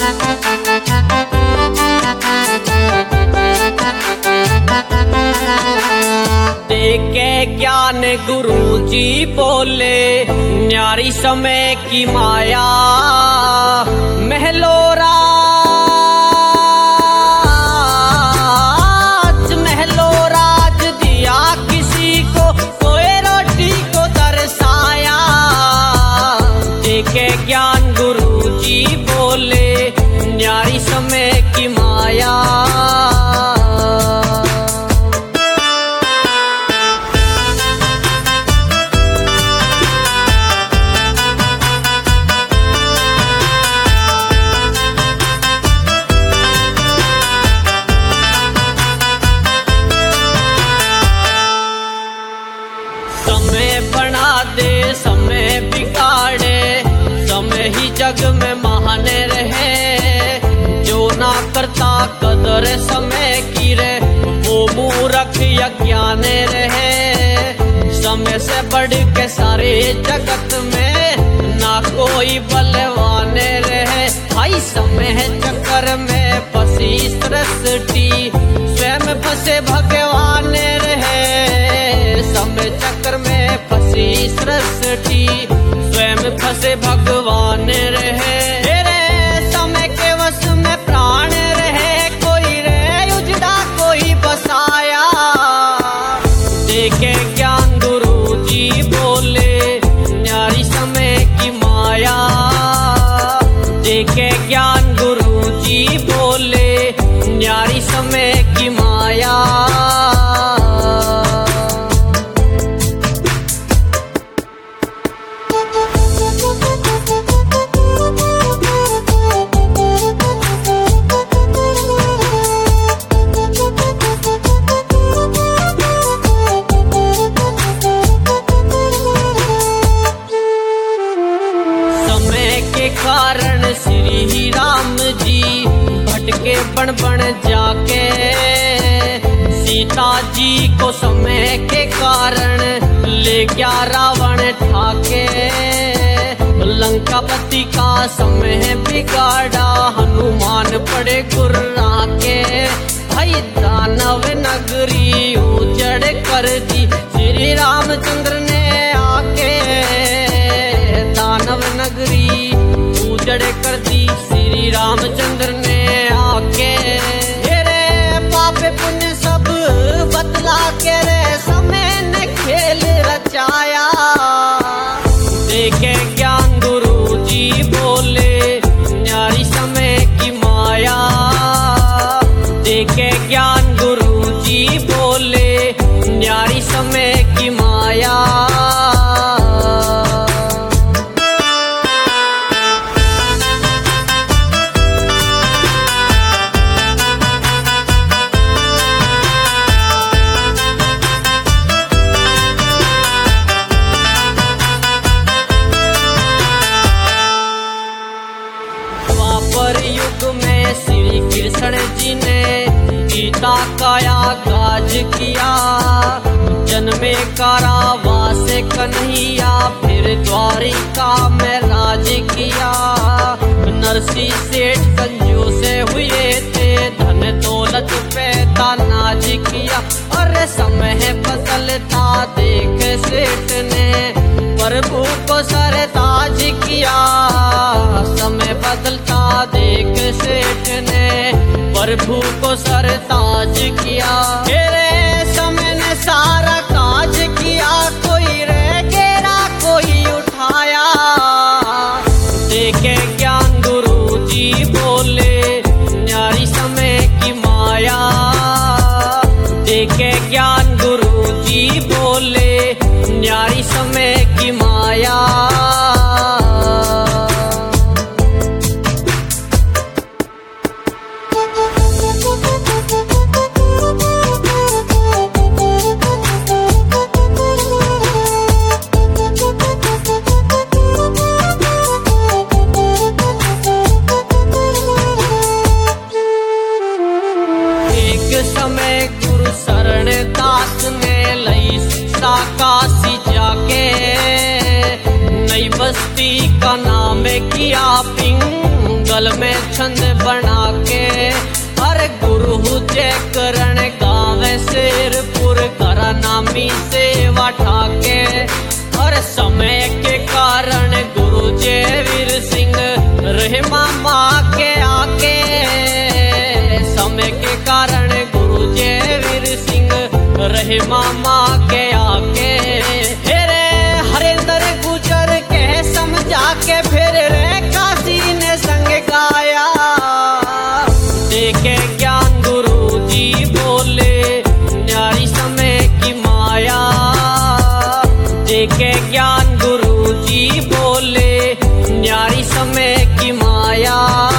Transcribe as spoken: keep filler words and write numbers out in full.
देके ज्ञान गुरु जी बोले न्यारी समय की माया महलो राज महलो राज दिया किसी को कोई रोटी को दर्शाया। देके ज्ञान गुरु जी बोले न्यारी समय की माया। समय बना दे समय बिगाड़े समय ही जग में महान रहे। जो ना करता कदर समय की रे वो मूर्ख अज्ञान रहे। समय से बढ़ के सारे जगत में ना कोई बलवान रहे। भाई समय चक्कर में फंसी सृष्टि स्वयं फंसे भगवान रहे। समय चक्र में फंसी सृष्टि स्वयं फंसे भगवान रहे। रे समय के वश में प्राण रहे कोई रे उजड़ा कोई बसाया। देखे ज्ञान गुरु जी बोले न्यारी समय की माया। देखे ज्ञान गुरु जी बोले न्यारी समय की माया। कारण श्री राम जी भटके बन बन जाके सीता जी को समय के कारण ले गया रावण ठाके। लंकापति का समय बिगाड़ा हनुमान पड़े गुर्रा के। भाई दानव नगरी उजड़ कर दी श्री रामचंद्र ने आके। दानव नगरी उजड़ कर दी श्री रामचंद्र ने आके। रे पाप पुण्य सब बतला के रे समय ने खेल रचाया। देखे ज्ञान गुरु जी बोले न्यारी समय की माया। देखे ज्ञान गुरु जी बोले न्यारी समय की माया। युग में श्री कृष्ण जी ने गीता का आगाज किया। जन्मे कारावास कन्हैया फिर द्वारिका में राज किया। नरसी सेठ संजू से हुए थे धन दौलत पे नाज किया। अरे समय बदलता देख सेठ ने प्रभु को सरताज किया। समय बदलता देख सेठ ने प्रभु को सरताज किया। रे समय ने सारा काज किया कोई रे गेरा कोई उठाया। देखे ज्ञान गुरु जी बोले न्यारी समय की माया। देखे ज्ञान गुरु जी बोले न्यारी समय की माया। बस्ती का नाम किया पिंगल गल में छंद बना के हर गुरु जय करण गावे शेरपुर करा नामी सेवा ठाके। और समय के कारण गुरु जय वीर सिंह रहे मामा के आके। समय के कारण गुरु जय वीर सिंह रहे मामा के आके। फिर हरिंदर गुजर के समझा के फिर रे काशी ने संग गाया। देखे ज्ञान गुरु जी बोले न्यारी समय की माया। देखे ज्ञान गुरु जी बोले न्यारी समय की माया।